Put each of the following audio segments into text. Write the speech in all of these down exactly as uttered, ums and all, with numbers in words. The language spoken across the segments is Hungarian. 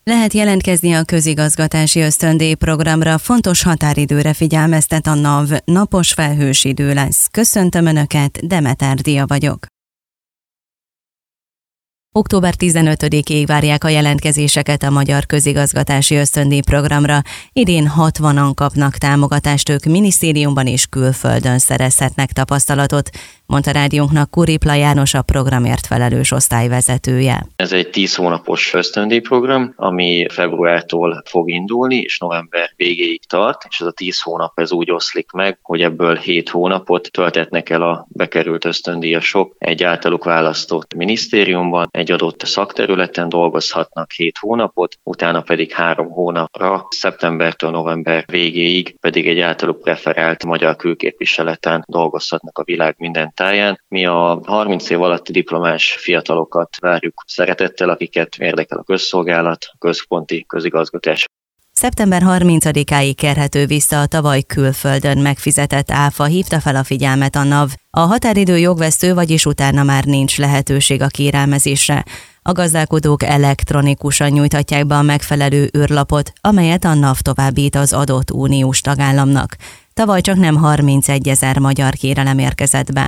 Lehet jelentkezni a közigazgatási ösztöndíj programra, fontos határidőre figyelmeztet a NAV, napos felhős idő lesz. Köszöntöm Önöket, Demeter Dia vagyok. október tizenötödikéig várják a jelentkezéseket a Magyar Közigazgatási Ösztöndíj programra. Idén hatvanan kapnak támogatást, ők minisztériumban és külföldön szerezhetnek tapasztalatot, mondta rádiónknak Kuripla János, a programért felelős osztályvezetője. Ez egy tíz hónapos ösztöndíjprogram, ami februártól fog indulni, és november végéig tart, és ez a tíz hónap ez úgy oszlik meg, hogy ebből hét hónapot töltetnek el a bekerült ösztöndíjasok egy általuk választott minisztériumban, egy adott szakterületen dolgozhatnak hét hónapot, utána pedig három hónapra, szeptembertől november végéig pedig egy általuk preferált magyar külképviseleten dolgozhatnak a világ minden táján. Mi a harminc év alatti diplomás fiatalokat várjuk szeretettel, akiket érdekel a közszolgálat, a központi közigazgatás. szeptember harmincadikáig kérhető vissza a tavaly külföldön megfizetett áfa, hívta fel a figyelmet a NAV. A határidő jogvesztő, vagyis utána már nincs lehetőség a kérelmezésre. A gazdálkodók elektronikusan nyújthatják be a megfelelő űrlapot, amelyet a NAV továbbít az adott uniós tagállamnak. Tavaly csak nem harmincegyezer magyar kérelem érkezett be.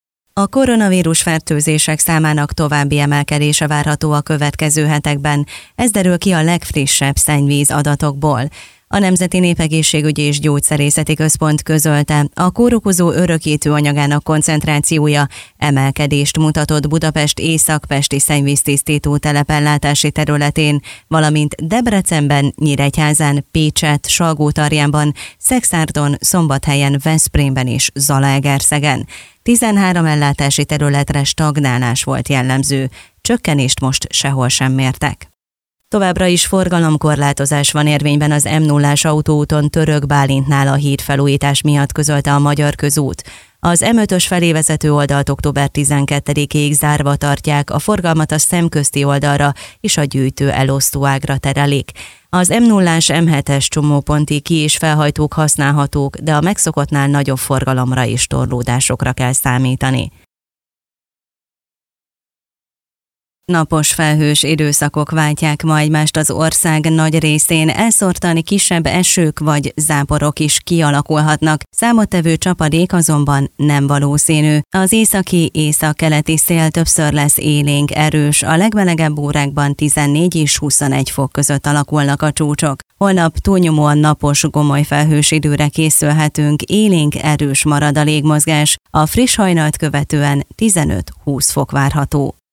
A koronavírus fertőzések számának további emelkedése várható a következő hetekben. Ez derül ki a legfrissebb szennyvíz adatokból. A Nemzeti Népegészségügyi és Gyógyszerészeti Központ közölte, a kórokozó örökítő anyagának koncentrációja emelkedést mutatott Budapest északpesti szennyvíztisztító telepellátási területén, valamint Debrecenben, Nyíregyházán, Pécsett, Salgótarjánban, Szekszárdon, Szombathelyen, Veszprémben és Zalaegerszegen. tizenhárom ellátási területre stagnálás volt jellemző, csökkenést most sehol sem mértek. Továbbra is forgalomkorlátozás van érvényben az M nullás autóúton Török Bálintnál a hídfelújítás miatt, közölte a Magyar Közút. Az M ötös felé vezető oldalt október tizenkettedikéig zárva tartják, a forgalmat a szemközti oldalra és a gyűjtő elosztó ágra terelik. Az M nullás M hetes csomóponti ki- és felhajtók használhatók, de a megszokottnál nagyobb forgalomra és torlódásokra kell számítani. Napos felhős időszakok váltják ma egymást az ország nagy részén, elszórtan kisebb esők vagy záporok is kialakulhatnak, számottevő csapadék azonban nem valószínű. Az északi északkeleti szél többször lesz élénk, erős, a legmelegebb órákban tizennégy és huszonegy fok között alakulnak a csúcsok. Holnap túlnyomóan napos, gomoly felhős időre készülhetünk, élénk, erős marad a légmozgás, a friss hajnalt követően tizenöt-húsz fok várható.